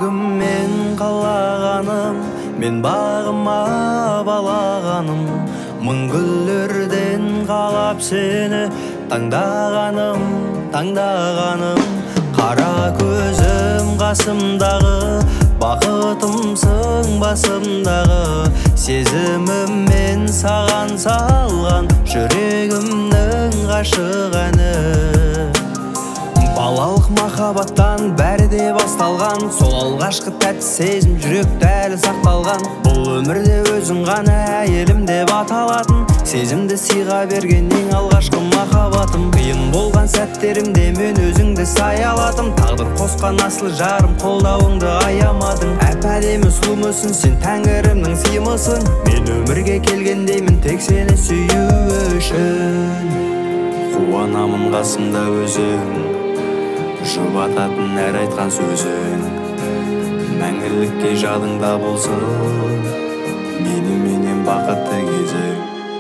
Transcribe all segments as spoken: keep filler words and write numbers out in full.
жүрегіммен қалағаным, мен бағыма балағаным, мың гүлдерден қалап сені таңдағаным, таңдағаным. Қара көзім қасымдағы, бақытымсың басымдағы, сезіміммен саған салған жүрегімнің ғашық әні. Балалық махаббаттан бәрі де басталған, сол алғашқы тәтті сезім жүректе әлі сақталған. Бұл өмірде өзің ғана әйелім деп аталатын, сезімді сыйға берген ең алғашқы махаббатым. Қиын болған сәттерімде мен өзіңді саялатым, тағдыр қосқан асыл жарым, қолдауыңды аямадың. Әп-әдемі сұлумысың, сен тәңірімнің сыйымысың, мен өмірге келгендеймін тек сені сүю үшін. Қуанамын қасымда өзің, жұбататын әр айтқан сөзің, мәңгілікке жадыңда болсын меніменен бақытты кезің.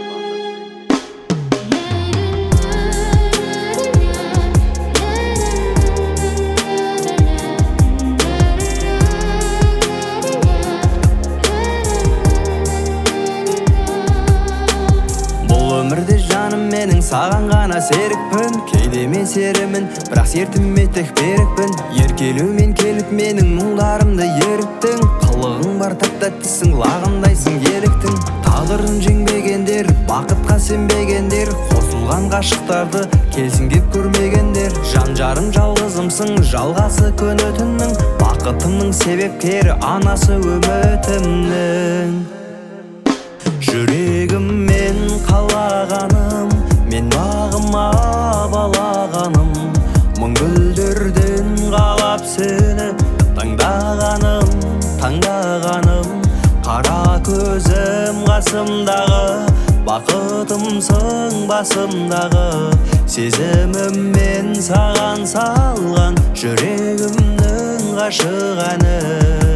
Бұл өмірде жаным менің саған ғана серікпін, кейде мен серімін, бірақ сертіме тек берікпін. Еркелеумен келіп менің мұңдарымды еріттің, қылығың бар тәп-тәттісің, лағындайсың еліктің. Тағдырын жеңбегендер, бақытқа сенбегендер, қосылған ғашықтарды келсін кеп көрмегендер. Жан-жарым жалғызымсың, жалғасы күні түннің, бақытымның себепкері анасы үмітімнің. Жүрегіммен қалағаным, мен бағыма балағаным, мың гүлдерден қалап сені таңдағаным, таңдағаным. Қара көзім қасымдағы, бақытымсың басымдағы, сезіміммен саған салған жүрегімнің ғашық әні.